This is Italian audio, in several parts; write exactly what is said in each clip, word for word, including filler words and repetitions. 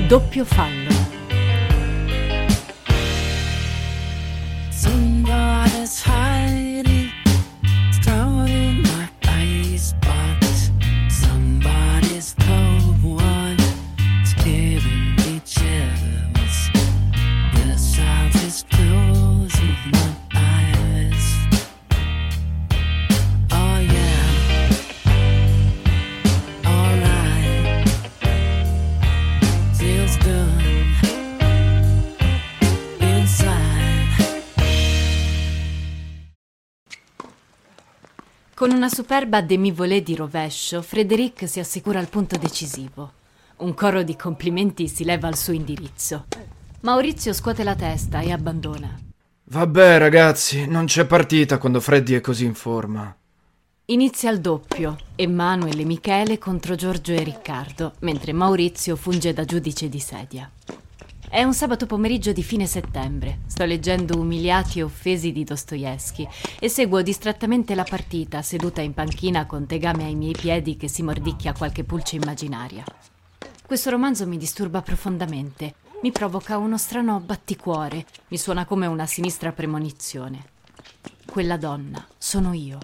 Doppio fallo. Somebody's hiding, thrown in my icebox. Somebody's cold one is giving me chills. The sound is closing my eyes. Oh yeah, alright, feels good inside. Con una superba demi-volée di rovescio, Frédéric si assicura il punto decisivo. Un coro di complimenti si leva al suo indirizzo. Maurizio scuote la testa e abbandona. Vabbè ragazzi, non c'è partita quando Freddy è così in forma. Inizia il doppio, Emanuele e Michele contro Giorgio e Riccardo, mentre Maurizio funge da giudice di sedia. È un sabato pomeriggio di fine settembre. Sto leggendo Umiliati e offesi di Dostoevskij e seguo distrattamente la partita, seduta in panchina con Tegame ai miei piedi che si mordicchia qualche pulce immaginaria. Questo romanzo mi disturba profondamente, mi provoca uno strano batticuore, mi suona come una sinistra premonizione. Quella donna sono io.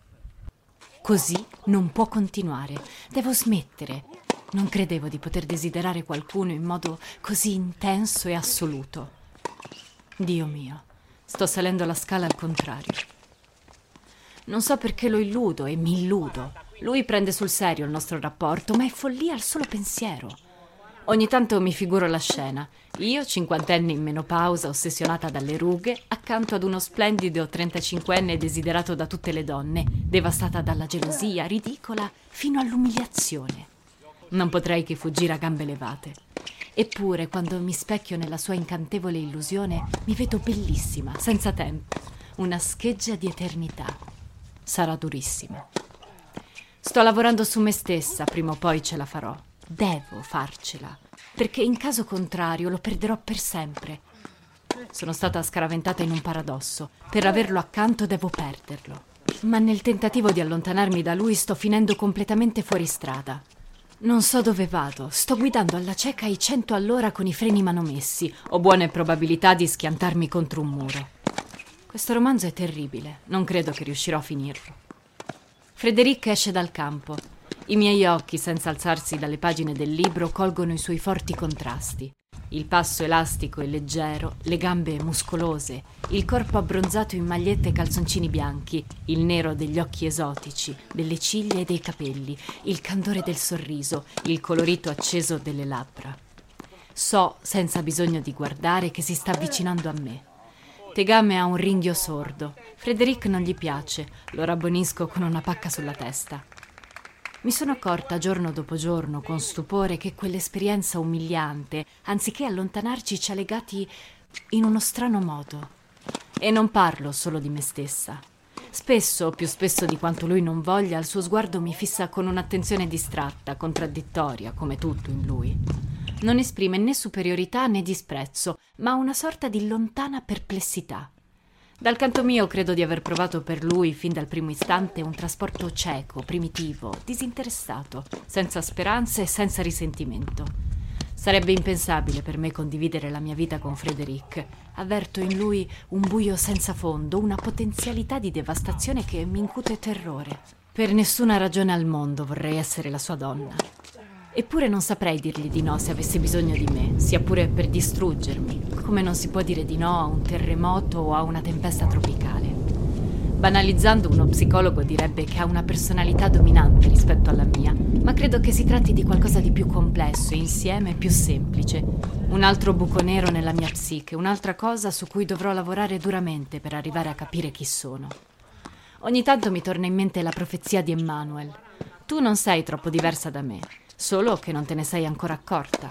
Così non può continuare, devo smettere. Non credevo di poter desiderare qualcuno in modo così intenso e assoluto. Dio mio, sto salendo la scala al contrario. Non so perché lo illudo e mi illudo. Lui prende sul serio il nostro rapporto, ma è follia al solo pensiero. Ogni tanto mi figuro la scena. Io, cinquantenne in menopausa, ossessionata dalle rughe, accanto ad uno splendido trentacinquenne desiderato da tutte le donne, devastata dalla gelosia, ridicola fino all'umiliazione. Non potrei che fuggire a gambe levate. Eppure, quando mi specchio nella sua incantevole illusione, mi vedo bellissima, senza tempo. Una scheggia di eternità. Sarà durissima. Sto lavorando su me stessa, prima o poi ce la farò. Devo farcela, perché in caso contrario lo perderò per sempre. Sono stata scaraventata in un paradosso. Per averlo accanto devo perderlo. Ma nel tentativo di allontanarmi da lui sto finendo completamente fuori strada. Non so dove vado, sto guidando alla cieca ai cento all'ora con i freni manomessi, ho buone probabilità di schiantarmi contro un muro. Questo romanzo è terribile, non credo che riuscirò a finirlo. Frédéric esce dal campo. I miei occhi, senza alzarsi dalle pagine del libro, colgono i suoi forti contrasti. Il passo elastico e leggero, le gambe muscolose, il corpo abbronzato in magliette e calzoncini bianchi, il nero degli occhi esotici, delle ciglia e dei capelli, il candore del sorriso, il colorito acceso delle labbra. So, senza bisogno di guardare, che si sta avvicinando a me. Tegame ha un ringhio sordo. Frédéric non gli piace, lo rabbonisco con una pacca sulla testa. Mi sono accorta giorno dopo giorno con stupore che quell'esperienza umiliante, anziché allontanarci, ci ha legati in uno strano modo. E non parlo solo di me stessa. Spesso, più spesso di quanto lui non voglia, il suo sguardo mi fissa con un'attenzione distratta, contraddittoria, come tutto in lui. Non esprime né superiorità né disprezzo, ma una sorta di lontana perplessità. Dal canto mio credo di aver provato per lui fin dal primo istante un trasporto cieco, primitivo, disinteressato, senza speranze e senza risentimento. Sarebbe impensabile per me condividere la mia vita con Frédéric. Avverto in lui un buio senza fondo, una potenzialità di devastazione che mi incute terrore. Per nessuna ragione al mondo vorrei essere la sua donna. Eppure non saprei dirgli di no se avesse bisogno di me, sia pure per distruggermi, come non si può dire di no a un terremoto o a una tempesta tropicale. Banalizzando, uno psicologo direbbe che ha una personalità dominante rispetto alla mia, ma credo che si tratti di qualcosa di più complesso e insieme più semplice. Un altro buco nero nella mia psiche, un'altra cosa su cui dovrò lavorare duramente per arrivare a capire chi sono. Ogni tanto mi torna in mente la profezia di Emmanuel. Tu non sei troppo diversa da me. Solo che non te ne sei ancora accorta.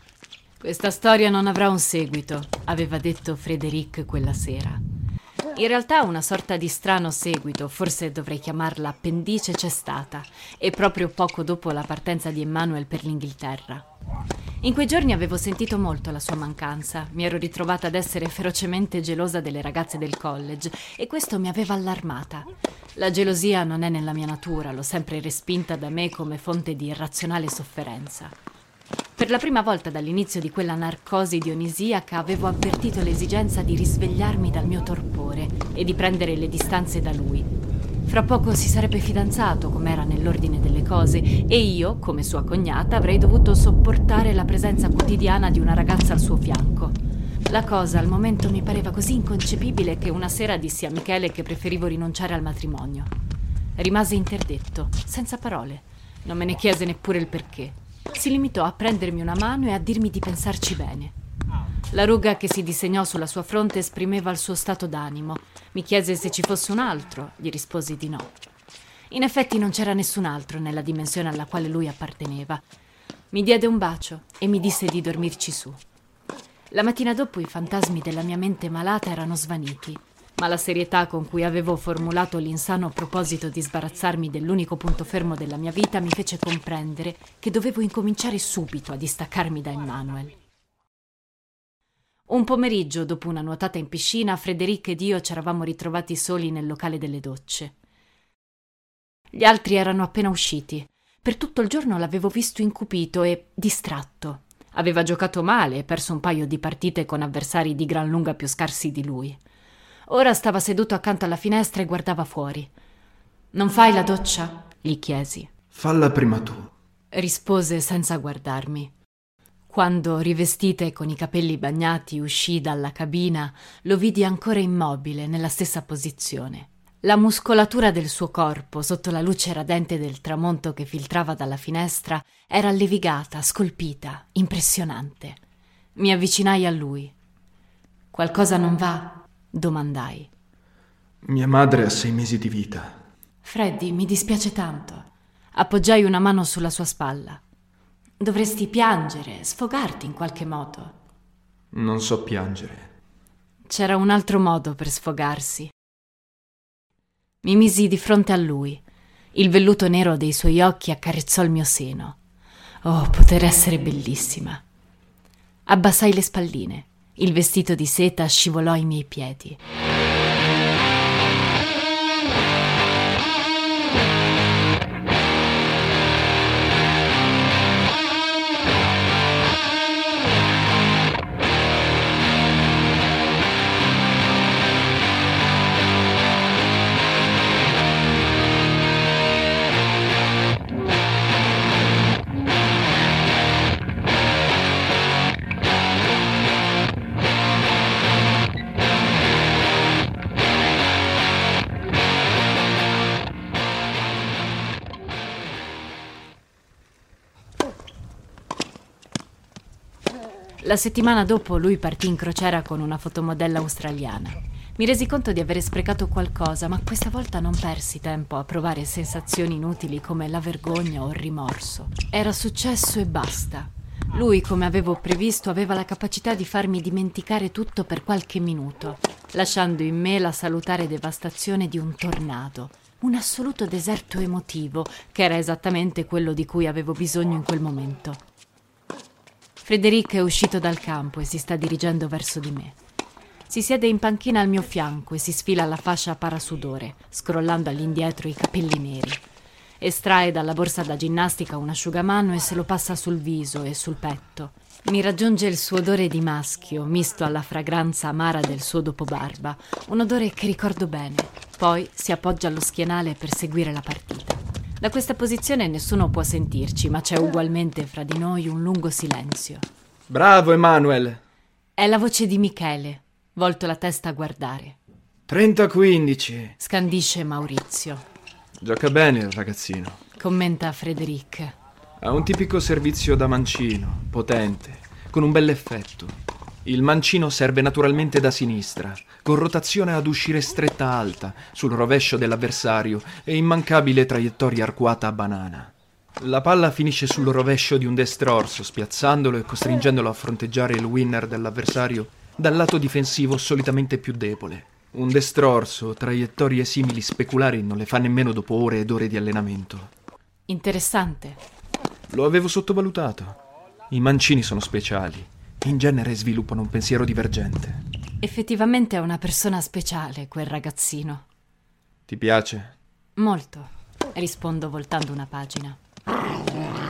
Questa storia non avrà un seguito, aveva detto Frédéric quella sera. In realtà una sorta di strano seguito, forse dovrei chiamarla appendice, c'è stata, e proprio poco dopo la partenza di Emmanuel per l'Inghilterra. In quei giorni avevo sentito molto la sua mancanza, mi ero ritrovata ad essere ferocemente gelosa delle ragazze del college e questo mi aveva allarmata. La gelosia non è nella mia natura, l'ho sempre respinta da me come fonte di irrazionale sofferenza. Per la prima volta dall'inizio di quella narcosi dionisiaca avevo avvertito l'esigenza di risvegliarmi dal mio torpore e di prendere le distanze da lui. Fra poco si sarebbe fidanzato, come era nell'ordine delle cose, e io, come sua cognata, avrei dovuto sopportare la presenza quotidiana di una ragazza al suo fianco. La cosa al momento mi pareva così inconcepibile che una sera dissi a Michele che preferivo rinunciare al matrimonio. Rimase interdetto, senza parole. Non me ne chiese neppure il perché. Si limitò a prendermi una mano e a dirmi di pensarci bene. La ruga che si disegnò sulla sua fronte esprimeva il suo stato d'animo. Mi chiese se ci fosse un altro, gli risposi di no. In effetti non c'era nessun altro nella dimensione alla quale lui apparteneva. Mi diede un bacio e mi disse di dormirci su. La mattina dopo i fantasmi della mia mente malata erano svaniti, ma la serietà con cui avevo formulato l'insano proposito di sbarazzarmi dell'unico punto fermo della mia vita mi fece comprendere che dovevo incominciare subito a distaccarmi da Emmanuel. Un pomeriggio, dopo una nuotata in piscina, Frédéric ed io ci eravamo ritrovati soli nel locale delle docce. Gli altri erano appena usciti. Per tutto il giorno l'avevo visto incupito e distratto. Aveva giocato male e perso un paio di partite con avversari di gran lunga più scarsi di lui. Ora stava seduto accanto alla finestra e guardava fuori. «Non fai la doccia?» gli chiesi. «Falla prima tu», rispose senza guardarmi. Quando, rivestita e con i capelli bagnati, uscì dalla cabina, lo vidi ancora immobile, nella stessa posizione. La muscolatura del suo corpo, sotto la luce radente del tramonto che filtrava dalla finestra, era levigata, scolpita, impressionante. Mi avvicinai a lui. «Qualcosa non va?» domandai. «Mia madre ha sei mesi di vita». «Freddy, mi dispiace tanto». Appoggiai una mano sulla sua spalla. «Dovresti piangere, sfogarti in qualche modo». «Non so piangere». C'era un altro modo per sfogarsi. Mi misi di fronte a lui. Il velluto nero dei suoi occhi accarezzò il mio seno. Oh, poter essere bellissima. Abbassai le spalline. Il vestito di seta scivolò ai miei piedi. La settimana dopo lui partì in crociera con una fotomodella australiana. Mi resi conto di avere sprecato qualcosa, ma questa volta non persi tempo a provare sensazioni inutili come la vergogna o il rimorso. Era successo e basta. Lui, come avevo previsto, aveva la capacità di farmi dimenticare tutto per qualche minuto, lasciando in me la salutare devastazione di un tornado, un assoluto deserto emotivo, che era esattamente quello di cui avevo bisogno in quel momento. Frédéric è uscito dal campo e si sta dirigendo verso di me. Si siede in panchina al mio fianco e si sfila la fascia parasudore, scrollando all'indietro i capelli neri. Estrae dalla borsa da ginnastica un asciugamano e se lo passa sul viso e sul petto. Mi raggiunge il suo odore di maschio, misto alla fragranza amara del suo dopobarba, un odore che ricordo bene. Poi si appoggia allo schienale per seguire la partita. Da questa posizione nessuno può sentirci, ma c'è ugualmente fra di noi un lungo silenzio. «Bravo, Emmanuel!» È la voce di Michele, volto la testa a guardare. trenta quindici, scandisce Maurizio. «Gioca bene il ragazzino», commenta Frédéric. «Ha un tipico servizio da mancino, potente, con un bell'effetto. Il mancino serve naturalmente da sinistra, con rotazione ad uscire stretta alta, sul rovescio dell'avversario e immancabile traiettoria arcuata a banana. La palla finisce sul rovescio di un destrorso, spiazzandolo e costringendolo a fronteggiare il winner dell'avversario dal lato difensivo solitamente più debole. Un destrorso, traiettorie simili speculari non le fa nemmeno dopo ore ed ore di allenamento». Interessante. Lo avevo sottovalutato. I mancini sono speciali. In genere sviluppano un pensiero divergente. Effettivamente è una persona speciale, quel ragazzino. Ti piace? Molto, rispondo voltando una pagina.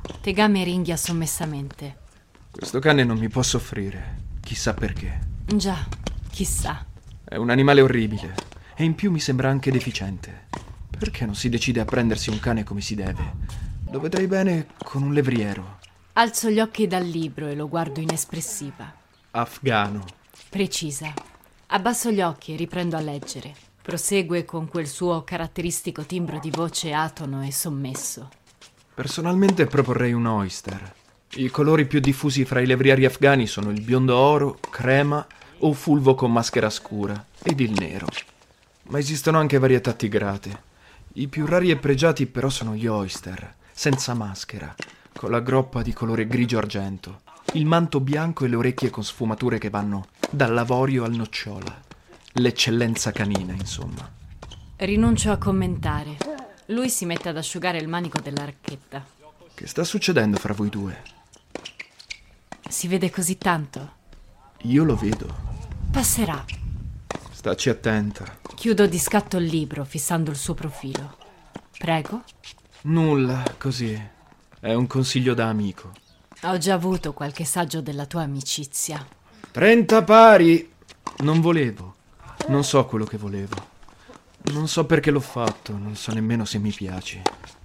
Tegame ringhia sommessamente. Questo cane non mi può soffrire, chissà perché. Già, chissà. È un animale orribile e in più mi sembra anche deficiente. Perché non si decide a prendersi un cane come si deve? Lo vedrei bene con un levriero. Alzo gli occhi dal libro e lo guardo inespressiva. Afgano. Precisa. Abbasso gli occhi e riprendo a leggere. Prosegue con quel suo caratteristico timbro di voce atono e sommesso. Personalmente proporrei un oyster. I colori più diffusi fra i levrieri afghani sono il biondo oro, crema o fulvo con maschera scura ed il nero. Ma esistono anche varietà tigrate. I più rari e pregiati però sono gli oyster, senza maschera, con la groppa di colore grigio argento, il manto bianco e le orecchie con sfumature che vanno dall'avorio al nocciola. L'eccellenza canina, insomma. Rinuncio a commentare. Lui si mette ad asciugare il manico della racchetta. Che sta succedendo fra voi due? Si vede così tanto? Io lo vedo. Passerà. Staci attenta. Chiudo di scatto il libro, fissando il suo profilo. Prego? Nulla, così. È un consiglio da amico. Ho già avuto qualche saggio della tua amicizia. Trenta pari! Non volevo. Non so quello che volevo. Non so perché l'ho fatto, non so nemmeno se mi piaci.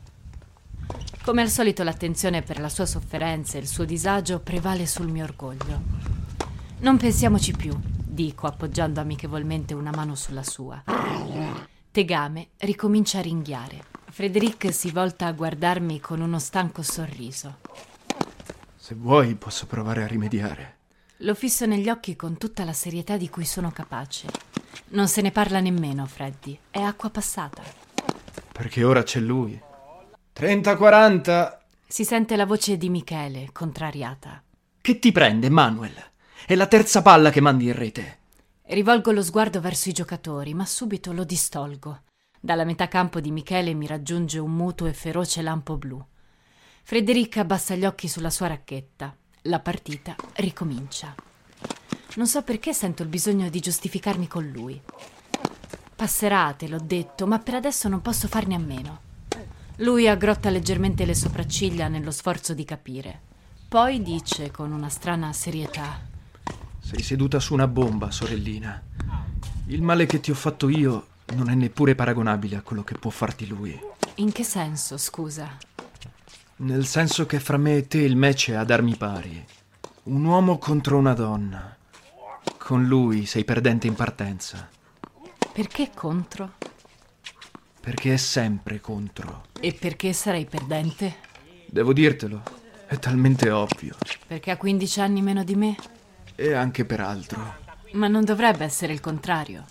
Come al solito l'attenzione per la sua sofferenza e il suo disagio prevale sul mio orgoglio. Non pensiamoci più, dico appoggiando amichevolmente una mano sulla sua. Tegame ricomincia a ringhiare. Frédéric si volta a guardarmi con uno stanco sorriso. Se vuoi posso provare a rimediare. Lo fisso negli occhi con tutta la serietà di cui sono capace. Non se ne parla nemmeno, Freddy. È acqua passata. Perché ora c'è lui. trenta quaranta! Si sente la voce di Michele, contrariata. Che ti prende, Manuel? È la terza palla che mandi in rete. Rivolgo lo sguardo verso i giocatori, ma subito lo distolgo. Dalla metà campo di Michele mi raggiunge un muto e feroce lampo blu. Frédéric abbassa gli occhi sulla sua racchetta. La partita ricomincia. Non so perché sento il bisogno di giustificarmi con lui. Passerà, te l'ho detto, ma per adesso non posso farne a meno. Lui aggrotta leggermente le sopracciglia nello sforzo di capire. Poi dice con una strana serietà: Sei seduta su una bomba, sorellina. Il male che ti ho fatto io non è neppure paragonabile a quello che può farti lui. In che senso, scusa? Nel senso che fra me e te il match è ad armi pari. Un uomo contro una donna. Con lui sei perdente in partenza. Perché contro? Perché è sempre contro. E perché sarei perdente? Devo dirtelo, è talmente ovvio. Perché ha quindici anni meno di me? E anche per altro. Ma non dovrebbe essere il contrario.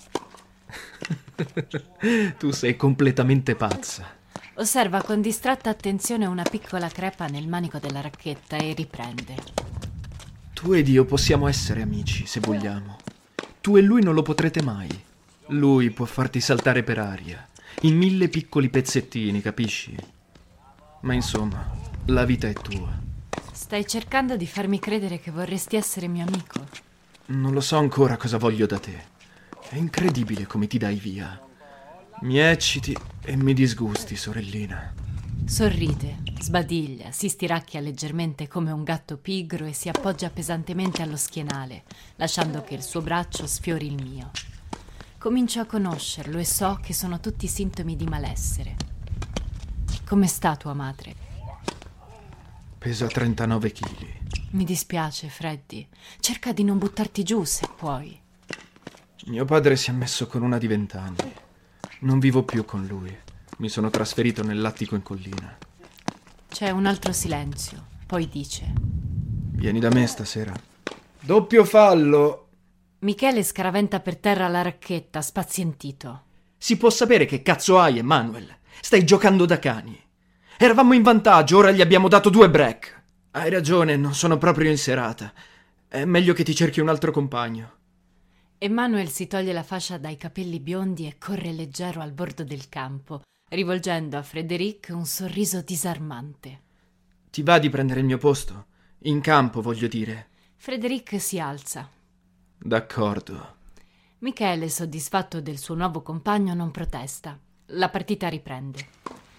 Tu sei completamente pazza. Osserva con distratta attenzione una piccola crepa nel manico della racchetta e riprende. Tu ed io possiamo essere amici, se vogliamo. Tu e lui non lo potrete mai. Lui può farti saltare per aria, in mille piccoli pezzettini, capisci? Ma insomma, la vita è tua. Stai cercando di farmi credere che vorresti essere mio amico? Non lo so ancora cosa voglio da te. È incredibile come ti dai via. Mi ecciti e mi disgusti, sorellina. Sorride, sbadiglia, si stiracchia leggermente come un gatto pigro e si appoggia pesantemente allo schienale, lasciando che il suo braccio sfiori il mio. Comincio a conoscerlo e so che sono tutti sintomi di malessere. Come sta tua madre? Pesa trentanove chili. Mi dispiace, Freddy. Cerca di non buttarti giù, se puoi. Mio padre si è messo con una di vent'anni. Non vivo più con lui. Mi sono trasferito nell'attico in collina. C'è un altro silenzio. Poi dice: Vieni da me stasera. Doppio fallo! Michele scaraventa per terra la racchetta, spazientito. Si può sapere che cazzo hai, Emanuel? Stai giocando da cani. Eravamo in vantaggio, ora gli abbiamo dato due break. Hai ragione, non sono proprio in serata. È meglio che ti cerchi un altro compagno. Emanuel si toglie la fascia dai capelli biondi e corre leggero al bordo del campo, rivolgendo a Frédéric un sorriso disarmante. Ti va di prendere il mio posto? In campo, voglio dire. Frédéric si alza. D'accordo. Michele, soddisfatto del suo nuovo compagno, non protesta. La partita riprende.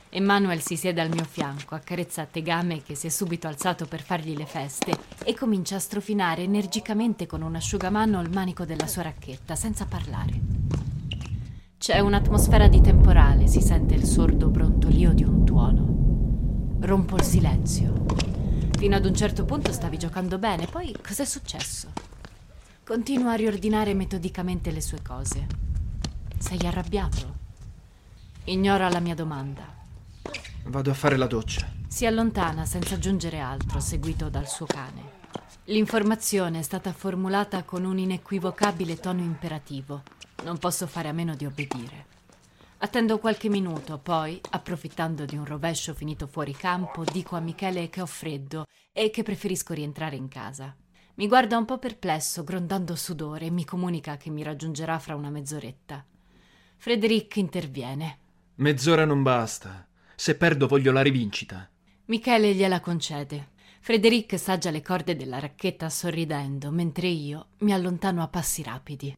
Emmanuel si siede al mio fianco, accarezza Tegame che si è subito alzato per fargli le feste e comincia a strofinare energicamente con un asciugamano il manico della sua racchetta, senza parlare. C'è un'atmosfera di temporale, si sente il sordo brontolio di un tuono. Rompo il silenzio. Fino ad un certo punto stavi giocando bene, poi cos'è successo? Continua a riordinare metodicamente le sue cose. Sei arrabbiato? Ignora la mia domanda. Vado a fare la doccia. Si allontana senza aggiungere altro, seguito dal suo cane. L'informazione è stata formulata con un inequivocabile tono imperativo. Non posso fare a meno di obbedire. Attendo qualche minuto, poi, approfittando di un rovescio finito fuori campo, dico a Michele che ho freddo e che preferisco rientrare in casa. Mi guarda un po' perplesso, grondando sudore, e mi comunica che mi raggiungerà fra una mezz'oretta. Frédéric interviene. Mezz'ora non basta. Se perdo voglio la rivincita. Michele gliela concede. Frédéric saggia le corde della racchetta sorridendo, mentre io mi allontano a passi rapidi.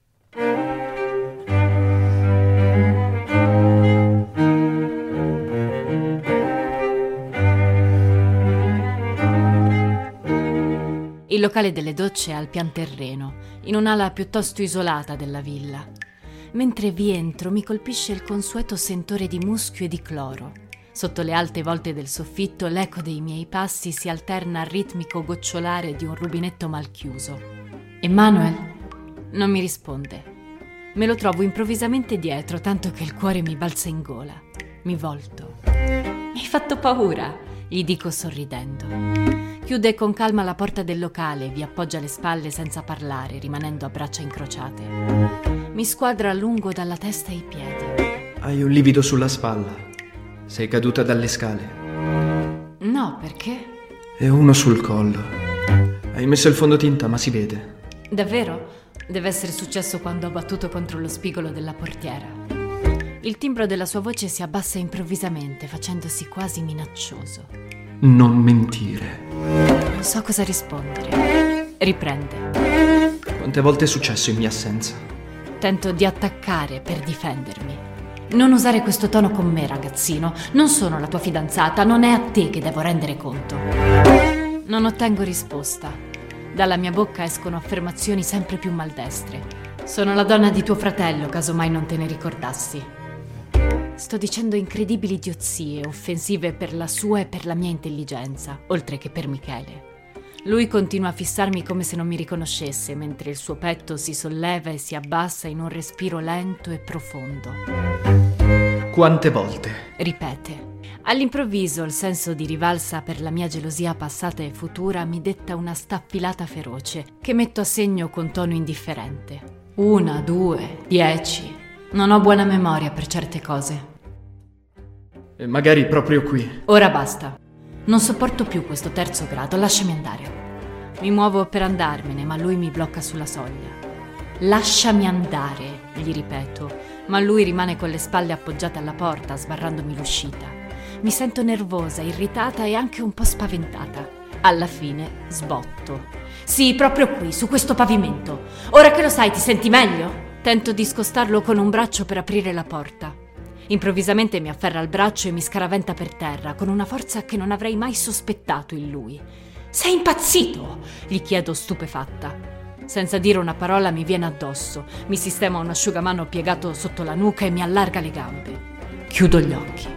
Il locale delle docce è al pian terreno, in un'ala piuttosto isolata della villa. Mentre vi entro mi colpisce il consueto sentore di muschio e di cloro. Sotto le alte volte del soffitto l'eco dei miei passi si alterna al ritmico gocciolare di un rubinetto mal chiuso. Emmanuel? Non mi risponde. Me lo trovo improvvisamente dietro, tanto che il cuore mi balza in gola. Mi volto. Mi hai fatto paura, gli dico sorridendo. Chiude con calma la porta del locale e vi appoggia le spalle senza parlare, rimanendo a braccia incrociate. Mi squadra a lungo dalla testa ai piedi. Hai un livido sulla spalla. Sei caduta dalle scale. No, perché? E uno sul collo. Hai messo il fondotinta, ma si vede. Davvero? Deve essere successo quando ho battuto contro lo spigolo della portiera. Il timbro della sua voce si abbassa improvvisamente, facendosi quasi minaccioso. Non mentire. Non so cosa rispondere. Riprende. Quante volte è successo in mia assenza? Tento di attaccare per difendermi. Non usare questo tono con me, ragazzino. Non sono la tua fidanzata, non è a te che devo rendere conto. Non ottengo risposta. Dalla mia bocca escono affermazioni sempre più maldestre. Sono la donna di tuo fratello, casomai non te ne ricordassi. Sto dicendo incredibili idiozie, offensive per la sua e per la mia intelligenza, oltre che per Michele. Lui continua a fissarmi come se non mi riconoscesse, mentre il suo petto si solleva e si abbassa in un respiro lento e profondo. Quante volte? Ripete. All'improvviso il senso di rivalsa per la mia gelosia passata e futura mi detta una staffilata feroce, che metto a segno con tono indifferente. Una, due, dieci... Non ho buona memoria per certe cose. E magari proprio qui. Ora basta. Non sopporto più questo terzo grado, lasciami andare. Mi muovo per andarmene, ma lui mi blocca sulla soglia. Lasciami andare, gli ripeto, ma lui rimane con le spalle appoggiate alla porta, sbarrandomi l'uscita. Mi sento nervosa, irritata e anche un po' spaventata. Alla fine sbotto. Sì, proprio qui, su questo pavimento. Ora che lo sai, ti senti meglio? Tento di scostarlo con un braccio per aprire la porta. Improvvisamente mi afferra il braccio e mi scaraventa per terra, con una forza che non avrei mai sospettato in lui. Sei impazzito? Gli chiedo stupefatta. Senza dire una parola mi viene addosso, mi sistema un asciugamano piegato sotto la nuca e mi allarga le gambe. Chiudo gli occhi.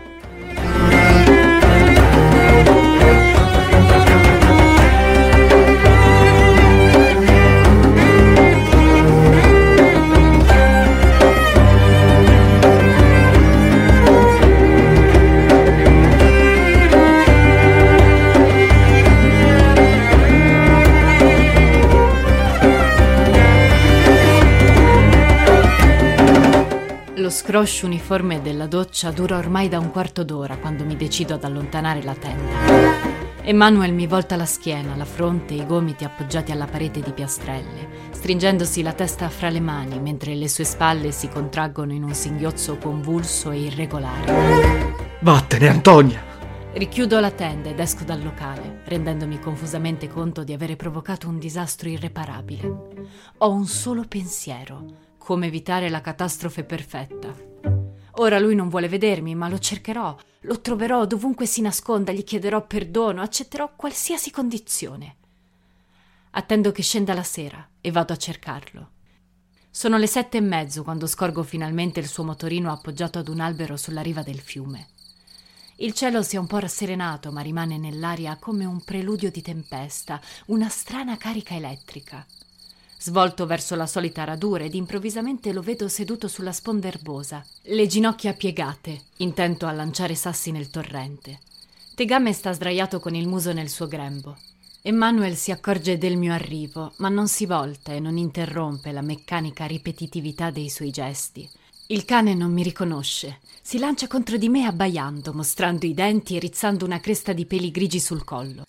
Lo scroscio uniforme della doccia dura ormai da un quarto d'ora quando mi decido ad allontanare la tenda. Emmanuel mi volta la schiena, la fronte e i gomiti appoggiati alla parete di piastrelle, stringendosi la testa fra le mani mentre le sue spalle si contraggono in un singhiozzo convulso e irregolare. Vattene, Antonia! Richiudo la tenda ed esco dal locale, rendendomi confusamente conto di avere provocato un disastro irreparabile. Ho un solo pensiero: come evitare la catastrofe perfetta. Ora lui non vuole vedermi, ma lo cercherò, lo troverò dovunque si nasconda, gli chiederò perdono, accetterò qualsiasi condizione. Attendo che scenda la sera e vado a cercarlo. Sono le sette e mezzo quando scorgo finalmente il suo motorino appoggiato ad un albero sulla riva del fiume. Il cielo si è un po' rasserenato, ma rimane nell'aria come un preludio di tempesta, una strana carica elettrica. Svolto verso la solita radura ed improvvisamente lo vedo seduto sulla sponda erbosa, le ginocchia piegate, intento a lanciare sassi nel torrente. Tegame sta sdraiato con il muso nel suo grembo. Emmanuel si accorge del mio arrivo, ma non si volta e non interrompe la meccanica ripetitività dei suoi gesti. Il cane non mi riconosce. Si lancia contro di me abbaiando, mostrando i denti e rizzando una cresta di peli grigi sul collo.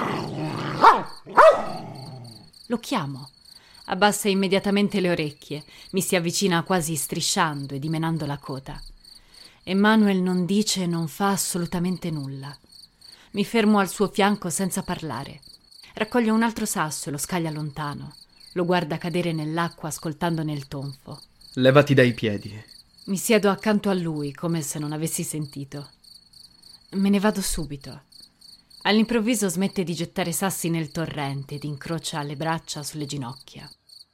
Lo chiamo. Abbassa immediatamente le orecchie, mi si avvicina quasi strisciando e dimenando la coda. Emmanuel non dice e non fa assolutamente nulla. Mi fermo al suo fianco senza parlare. Raccoglie un altro sasso e lo scaglia lontano. Lo guarda cadere nell'acqua ascoltandone il tonfo. Levati dai piedi. Mi siedo accanto a lui come se non avessi sentito. Me ne vado subito. All'improvviso smette di gettare sassi nel torrente ed incrocia le braccia sulle ginocchia.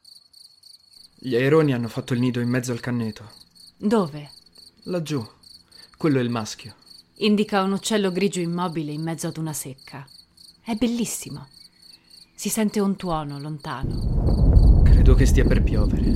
Gli aironi hanno fatto il nido in mezzo al canneto. Dove? Laggiù. Quello è il maschio. Indica un uccello grigio immobile in mezzo ad una secca. È bellissimo. Si sente un tuono lontano. Credo che stia per piovere.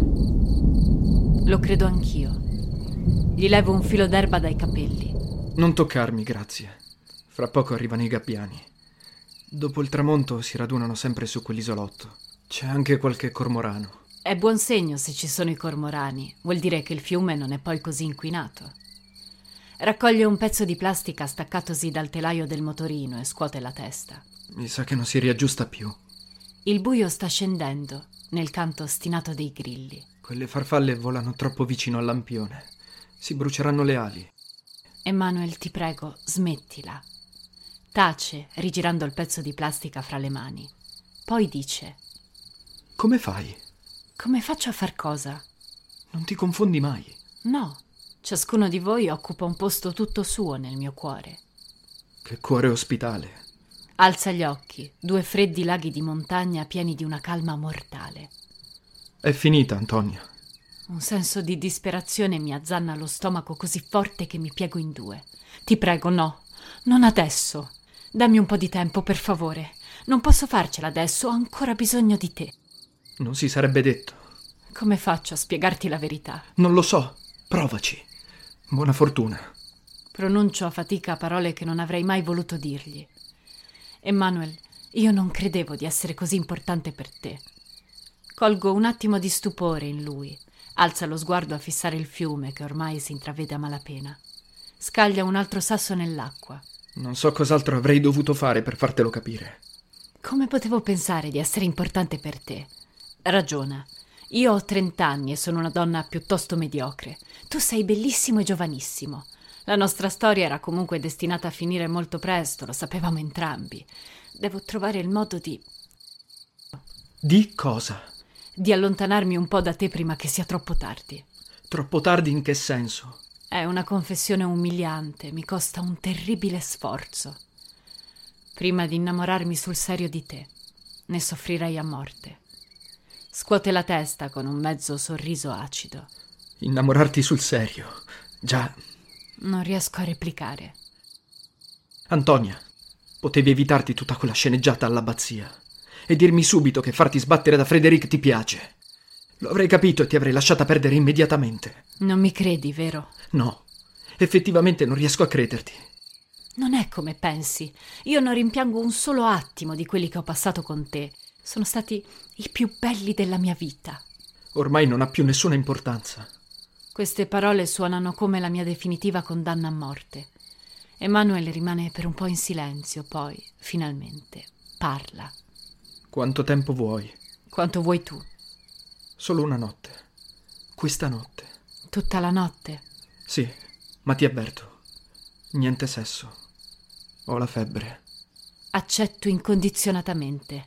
Lo credo anch'io. Gli levo un filo d'erba dai capelli. Non toccarmi, grazie. Fra poco arrivano i gabbiani. Dopo il tramonto si radunano sempre su quell'isolotto. C'è anche qualche cormorano. È buon segno se ci sono i cormorani. Vuol dire che il fiume non è poi così inquinato. Raccoglie un pezzo di plastica staccatosi dal telaio del motorino e scuote la testa. Mi sa che non si riaggiusta più. Il buio sta scendendo nel canto ostinato dei grilli. Quelle farfalle volano troppo vicino al lampione. Si bruceranno le ali. Emmanuel, ti prego, smettila. Tace, rigirando il pezzo di plastica fra le mani. Poi dice: Come fai? Come faccio a far cosa? Non ti confondi mai? No, ciascuno di voi occupa un posto tutto suo nel mio cuore. Che cuore ospitale. Alza gli occhi, due freddi laghi di montagna pieni di una calma mortale. È finita, Antonia. Un senso di disperazione mi azzanna lo stomaco così forte che mi piego in due. Ti prego, no, non adesso. Dammi un po' di tempo, per favore. Non posso farcela adesso, ho ancora bisogno di te. Non si sarebbe detto. Come faccio a spiegarti la verità? Non lo so. Provaci. Buona fortuna. Pronuncio a fatica parole che non avrei mai voluto dirgli. Emmanuel, io non credevo di essere così importante per te. Colgo un attimo di stupore in lui. Alza lo sguardo a fissare il fiume che ormai si intravede a malapena. Scaglia un altro sasso nell'acqua. Non so cos'altro avrei dovuto fare per fartelo capire. Come potevo pensare di essere importante per te? Ragiona. Io ho trent'anni e sono una donna piuttosto mediocre. Tu sei bellissimo e giovanissimo. La nostra storia era comunque destinata a finire molto presto, lo sapevamo entrambi. Devo trovare il modo di... Di cosa? Di allontanarmi un po' da te prima che sia troppo tardi. Troppo tardi in che senso? È una confessione umiliante, mi costa un terribile sforzo. Prima di innamorarmi sul serio di te, ne soffrirei a morte. Scuote la testa con un mezzo sorriso acido. Innamorarti sul serio? Già. Non riesco a replicare. Antonia, potevi evitarti tutta quella sceneggiata all'abbazia e dirmi subito che farti sbattere da Frédéric ti piace. Lo avrei capito e ti avrei lasciata perdere immediatamente. Non mi credi, vero? No, effettivamente non riesco a crederti. Non è come pensi. Io non rimpiango un solo attimo di quelli che ho passato con te. Sono stati i più belli della mia vita. Ormai non ha più nessuna importanza. Queste parole suonano come la mia definitiva condanna a morte. Emmanuel rimane per un po' in silenzio, poi, finalmente, parla. Quanto tempo vuoi? Quanto vuoi tu? Solo una notte. Questa notte. Tutta la notte? Sì, ma ti avverto. Niente sesso. Ho la febbre. Accetto incondizionatamente.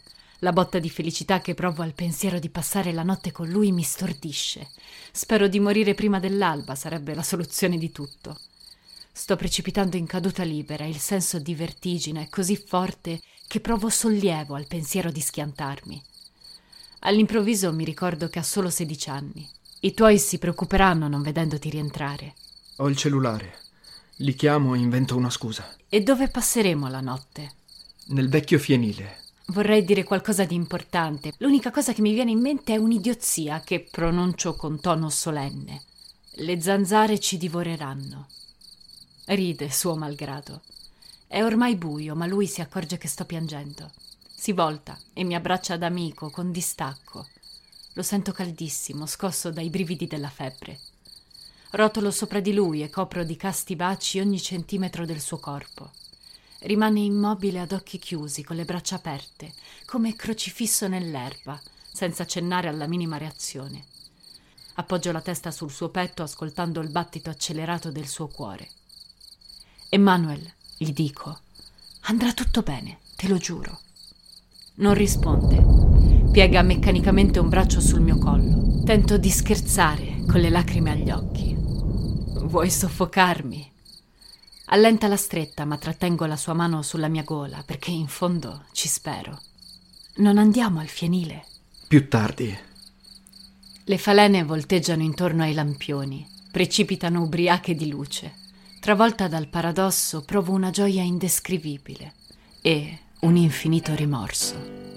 La botta di felicità che provo al pensiero di passare la notte con lui mi stordisce. Spero di morire prima dell'alba, sarebbe la soluzione di tutto. Sto precipitando in caduta libera, il senso di vertigine è così forte che provo sollievo al pensiero di schiantarmi. All'improvviso mi ricordo che ha solo sedici anni. I tuoi si preoccuperanno non vedendoti rientrare. Ho il cellulare. Li chiamo e invento una scusa. E dove passeremo la notte? Nel vecchio fienile. Vorrei dire qualcosa di importante. L'unica cosa che mi viene in mente è un'idiozia che pronuncio con tono solenne. Le zanzare ci divoreranno. Ride, suo malgrado. È ormai buio, ma lui si accorge che sto piangendo. Si volta e mi abbraccia da amico, con distacco. Lo sento caldissimo, scosso dai brividi della febbre. Rotolo sopra di lui e copro di casti baci ogni centimetro del suo corpo. Rimane immobile ad occhi chiusi, con le braccia aperte, come crocifisso nell'erba, senza accennare alla minima reazione. Appoggio la testa sul suo petto, ascoltando il battito accelerato del suo cuore. Emmanuel, gli dico, andrà tutto bene, te lo giuro. Non risponde. Piega meccanicamente un braccio sul mio collo. Tento di scherzare, con le lacrime agli occhi. Vuoi soffocarmi? Allenta la stretta, ma trattengo la sua mano sulla mia gola, perché in fondo ci spero. Non andiamo al fienile? Più tardi. Le falene volteggiano intorno ai lampioni, precipitano ubriache di luce. Travolta dal paradosso, provo una gioia indescrivibile e un infinito rimorso.